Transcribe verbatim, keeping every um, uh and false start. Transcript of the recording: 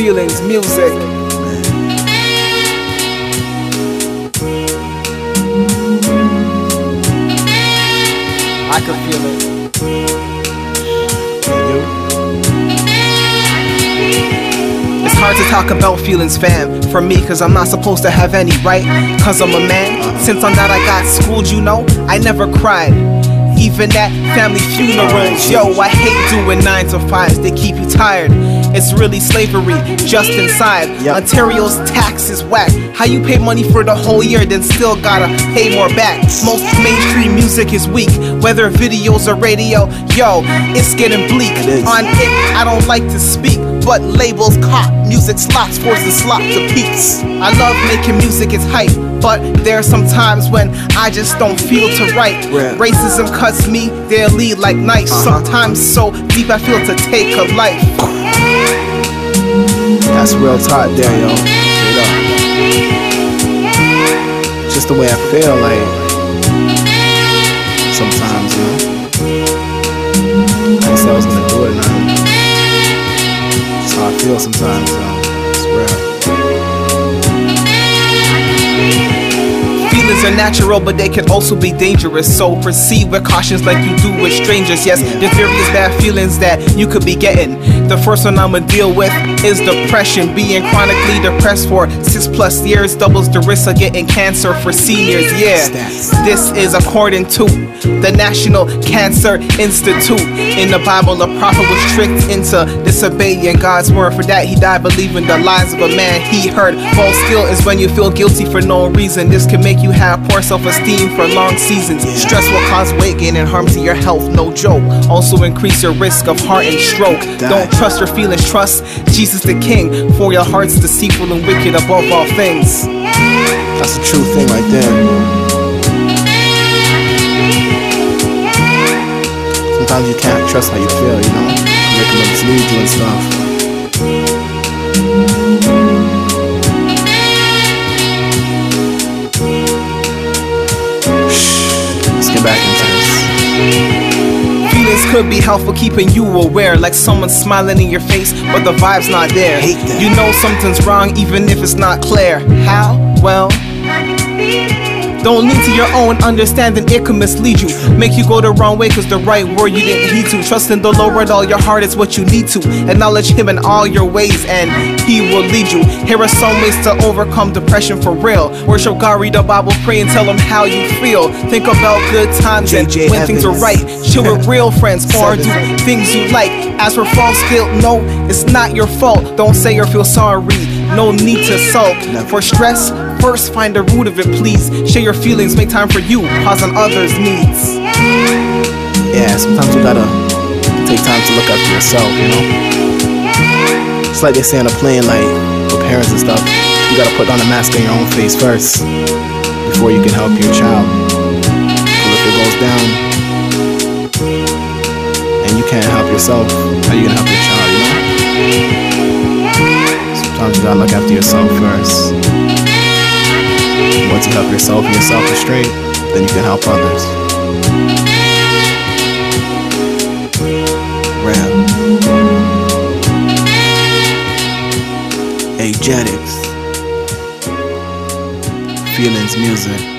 Feelings music. I can feel it. It's hard to talk about feelings, fam, for me, cause I'm not supposed to have any, right? Cause I'm a man. Since on that I got schooled, you know, I never cried. Even at family funerals, yo, I hate doing nine to fives, they keep you tired. It's really slavery, just inside. Yep. Ontario's tax is whack. How you pay money for the whole year, then still gotta pay more back? Most mainstream music is weak, whether videos or radio. Yo, it's getting bleak. It On it, I don't like to speak, but labels cop music slots, forcing slop to peaks. I love making music, it's hype, but there are some times when I just don't feel to write. Yeah. Racism cuts me, they'll lead like knives. Uh-huh. Sometimes so deep I feel to take a life. That's real talk there, yo. Straight up. Just the way I feel, like sometimes, you know. I didn't say I was gonna do it now. That's how I feel sometimes, yo. It's real. Feelings are natural, but they can also be dangerous. So proceed with cautions like you do with strangers. Yes, there's various bad feelings that you could be getting. The first one I'ma deal with is depression. Being chronically depressed for six plus years doubles the risk of getting cancer for seniors. Yeah, this is according to the National Cancer Institute. In the Bible, a prophet was tricked into disobeying God's word. For that, he died believing the lies of a man he heard. False guilt is when you feel guilty for no reason. This can make you have poor self-esteem for long seasons. Stress will cause weight gain and harm to your health, no joke. Also increase your risk of heart and stroke. Don't trust your feelings, trust Jesus the King, for your heart's deceitful and wicked above all things. That's the true thing right there. Sometimes you can't trust how you feel, you know. Make them mislead you and stuff. Let's get back into this. Feelings could be helpful, keeping you aware, like someone smiling in your face, but the vibe's not there. You know something's wrong, even if it's not clear. How? Well, don't lean to your own understanding, it could mislead you. Make you go the wrong way cause the right word you didn't heed to. Trust in the Lord with all your heart is what you need to. Acknowledge him in all your ways and he will lead you. Here are some ways to overcome depression for real. Worship God, read the Bible, pray and tell him how you feel. Think about good times and when things are right. Chill with real friends or do things you like. As for false guilt, no, it's not your fault. Don't say or feel sorry, no need to sulk. For stress, first find the root of it, please. Share your feelings, make time for you, pause on others' needs. Yeah, sometimes you gotta take time to look after yourself, you know. It's like they say on a plane, like for parents and stuff, you gotta put on a mask on your own face first before you can help your child. Because if it goes down and you can't help yourself, how you gonna help your child, you know? Sometimes you gotta look after yourself first. Once you help yourself and yourself is straight, then you can help others. Real. Agetics. Feelings music.